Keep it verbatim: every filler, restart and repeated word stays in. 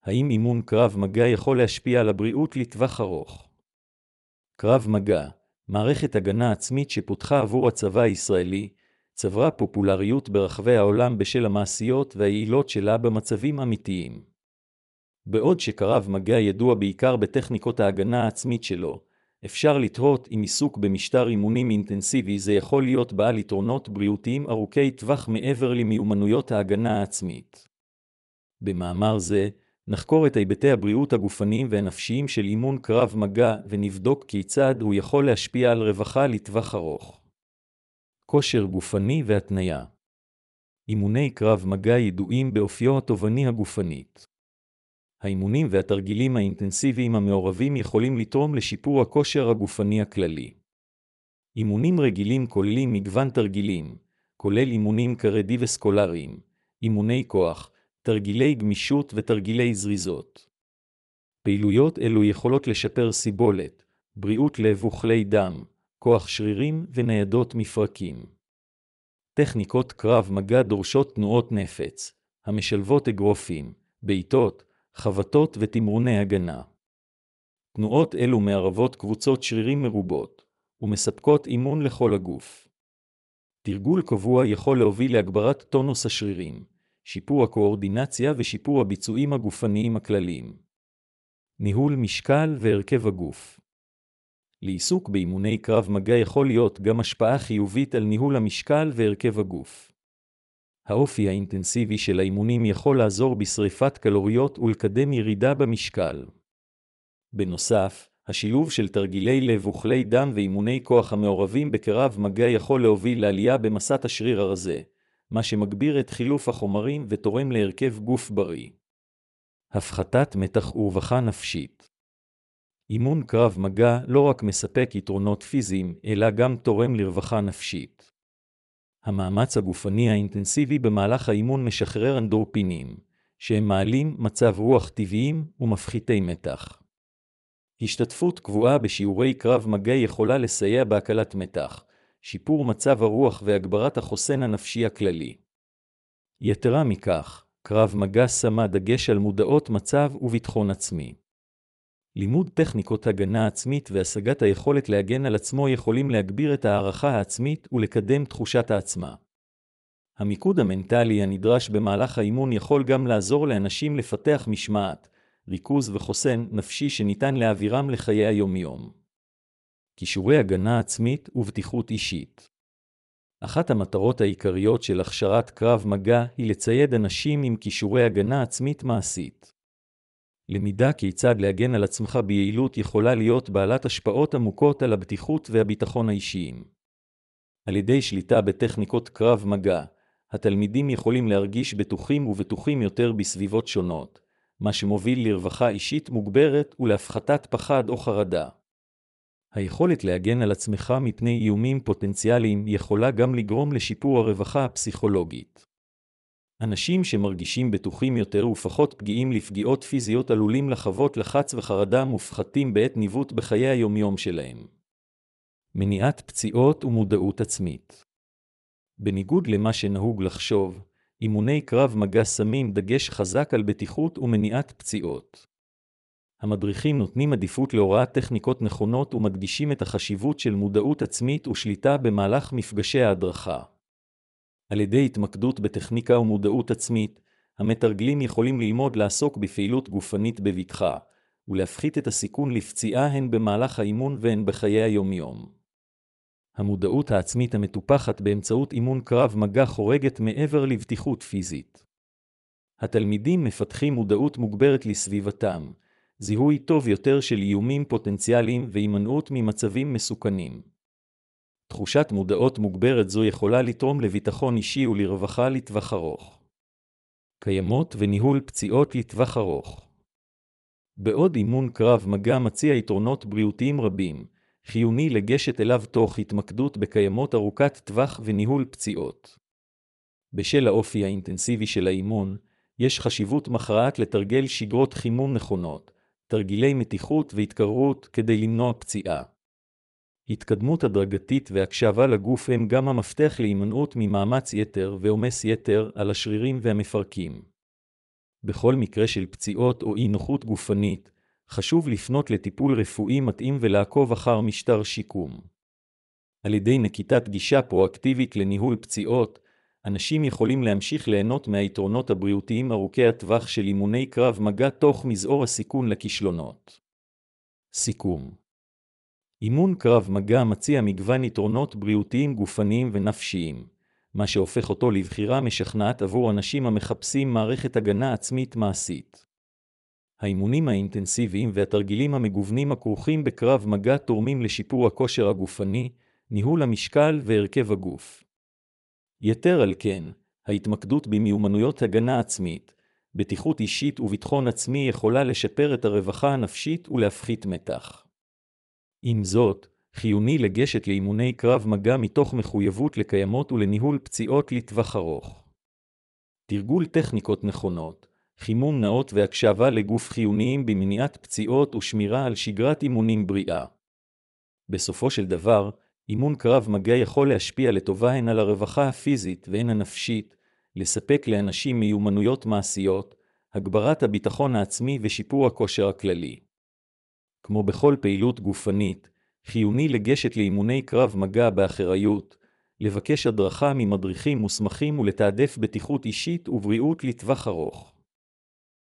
האם אימון קרב מגע יכול להשפיע על הבריאות לטווח ארוך? קרב מגע, מערכת הגנה עצמית שפותחה עבור הצבא הישראלי, צברה פופולריות ברחבי העולם בשל המעשיות והיעילות שלה במצבים אמיתיים. בעוד שקרב מגע ידוע בעיקר בטכניקות ההגנה העצמית שלו, אפשר לתהות אם עיסוק במשטר אימונים אינטנסיבי זה יכול להיות בעל יתרונות בריאותיים ארוכי טווח מעבר למיומנויות ההגנה העצמית. במאמר זה, נחקור את היבטי הבריאות הגופניים והנפשיים של אימון קרב מגע ונבדוק כיצד הוא יכול להשפיע על רווחה לטווח ארוך. כושר גופני והתניה. אימוני קרב מגע ידועים באופיו התובעני הגופנית. האימונים והתרגילים האינטנסיביים המעורבים יכולים לתרום לשיפור הכושר הגופני הכללי. אימונים רגילים כוללים מגוון תרגילים, כולל אימונים קרדיווסקולריים, אימוני כוח, תרגילי גמישות ותרגילי זריזות. פעילויות אלו יכולות לשפר סיבולת, בריאות לב וכלי דם, כוח שרירים וניידות מפרקים. טכניקות קרב מגע דורשות תנועות נפץ, המשלבות אגרופים, בעיטות, חבטות ותמרוני הגנה. תנועות אלו מערבות קבוצות שרירים מרובות, ומספקות אימון לכל הגוף. תרגול קבוע יכול להוביל להגברת טונוס השרירים, שיפור הקואורדינציה ושיפור הביצועים הגופניים הכלליים. ניהול משקל והרכב הגוף. לעיסוק באימוני קרב מגע יכול להיות גם השפעה חיובית על ניהול המשקל והרכב הגוף. האופי האינטנסיבי של האימונים יכול לעזור בשריפת קלוריות ולקדם ירידה במשקל. בנוסף, השילוב של תרגילי לב וכלי דם ואימוני כוח המעורבים בקרב מגע יכול להוביל לעלייה במסת השריר הרזה, מה שמגביר את חילוף החומרים ותורם להרכב גוף בריא. הפחתת מתח ורווחה נפשית. אימון קרב מגע לא רק מספק יתרונות פיזיים, אלא גם תורם לרווחה נפשית. המאמץ הגופני האינטנסיבי במהלך האימון משחרר אנדורפינים, שהם מעלים מצב רוח טבעיים ומפחיתי מתח. השתתפות קבועה בשיעורי קרב מגע יכולה לסייע בהקלת מתח, שיפור מצב הרוח והגברת החוסן הנפשי הכללי. יתרה מכך, קרב מגע שמה דגש על מודעות מצב וביטחון עצמי. לימוד טכניקות הגנה עצמית והשגת היכולת להגן על עצמו יכולים להגביר את הערכה העצמית ולקדם תחושת העצמה. המיקוד המנטלי הנדרש במהלך האימון יכול גם לעזור לאנשים לפתח משמעת, ריכוז וחוסן נפשי שניתן להעבירם לחיי היום-יום. כישורי הגנה עצמית ובטיחות אישית. אחת המטרות העיקריות של הכשרת קרב מגע היא לצייד אנשים עם כישורי הגנה עצמית מעשית. למידה כיצד להגן על עצמך ביעילות יכולה להיות בעלת השפעות עמוקות על הבטיחות והביטחון האישיים. על ידי שליטה בטכניקות קרב מגע, התלמידים יכולים להרגיש בטוחים ובטוחים יותר בסביבות שונות, מה שמוביל לרווחה אישית מוגברת ולהפחתת פחד או חרדה. היכולת להגן על עצמך מפני איומים פוטנציאליים יכולה גם לגרום לשיפור הרווחה הפסיכולוגית. אנשים שמרגישים בטוחים יותר ופחות פגיעים לפגיעות פיזיות עלולים לחוות לחץ וחרדה מופחתים בעת ניווט בחיי היומיום שלהם. מניעת פציעות ומודעות עצמית. בניגוד למה שנהוג לחשוב, אימוני קרב מגע שמים דגש חזק על בטיחות ומניעת פציעות. המדריכים נותנים עדיפות להוראת טכניקות נכונות ומדגישים את החשיבות של מודעות עצמית ושליטה במהלך מפגשי ההדרכה. על ידי התמקדות בטכניקה ומודעות עצמית, המתרגלים יכולים ללמוד לעסוק בפעילות גופנית בבטחה, ולהפחית את הסיכון לפציעה הן במהלך האימון והן בחיי היום-יום. המודעות העצמית המטופחת באמצעות אימון קרב מגע חורגת מעבר לבטיחות פיזית. התלמידים מפתחים מודעות מוגברת לסביבתם, זיהוי טוב יותר של איומים פוטנציאליים והימנעות ממצבים מסוכנים. תחושת מודעות מוגברת זו יכולה לתרום לביטחון אישי ולרווחה לטווח ארוך. קיימות וניהול פציעות לטווח ארוך. בעוד אימון קרב מגע מציע יתרונות בריאותיים רבים, חיוני לגשת אליו תוך התמקדות בקיימות ארוכת טווח וניהול פציעות. בשל האופי האינטנסיבי של האימון, יש חשיבות מכרעת לתרגל שגרות חימום נכונות, תרגילי מתיחות והתקררות כדי למנוע פציעה. התקדמות הדרגתית והקשבה לגוף הם גם המפתח להימנעות ממאמץ יתר ועומס יתר על השרירים והמפרקים. בכל מקרה של פציעות או אי נוחות גופנית, חשוב לפנות לטיפול רפואי מתאים ולעקוב אחר משטר שיקום. על ידי נקיטת גישה פרואקטיבית לניהול פציעות, אנשים יכולים להמשיך ליהנות מהיתרונות הבריאותיים ארוכי הטווח של אימוני קרב מגע תוך מזעור הסיכון לכישלונות. סיכום. אימון קרב מגע מציע מגוון יתרונות בריאותיים גופניים ונפשיים, מה שהופך אותו לבחירה משכנעת עבור אנשים המחפשים מערכת הגנה עצמית מעשית. האימונים האינטנסיביים והתרגילים המגוונים הכרוכים בקרב מגע תורמים לשיפור הכושר הגופני, ניהול המשקל והרכב הגוף. יתר על כן, ההתמקדות במיומנויות הגנה עצמית, בטיחות אישית וביטחון עצמי יכולה לשפר את הרווחה הנפשית ולהפחית מתח. עם זאת, חיוני לגשת לאימוני קרב מגע מתוך מחויבות לקיימות ולניהול פציעות לטווח ארוך. תרגול טכניקות נכונות, חימום נאות והקשבה לגוף חיוניים במניעת פציעות ושמירה על שגרת אימונים בריאה. בסופו של דבר, אימון קרב מגע יכול להשפיע לטובה הן על הרווחה הפיזית והן הנפשית, לספק לאנשים מיומנויות מעשיות, הגברת הביטחון העצמי ושיפור הכושר הכללי. כמו בכל פעילות גופנית, חיוני לגשת לאימוני קרב מגע באחריות, לבקש הדרכה ממדריכים מוסמכים ולתעדף בטיחות אישית ובריאות לטווח ארוך.